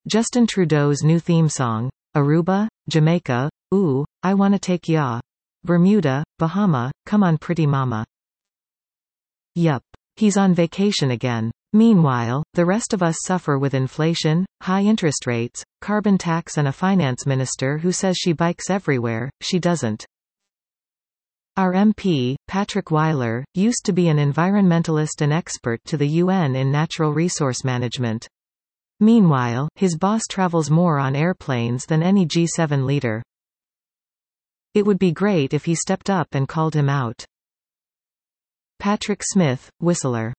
Justin Trudeau's new theme song. Aruba, Jamaica, ooh, I wanna take ya. Bermuda, Bahama, come on pretty mama. Yup. He's on vacation again. Meanwhile, the rest of us suffer with inflation, high interest rates, carbon tax and a finance minister who says she bikes everywhere, she doesn't. Our MP, Patrick Weiler, used to be an environmentalist and expert to the UN in natural resource management. Meanwhile, his boss travels more on airplanes than any G7 leader. It would be great if he stepped up and called him out. Patrick Smith, Whistler.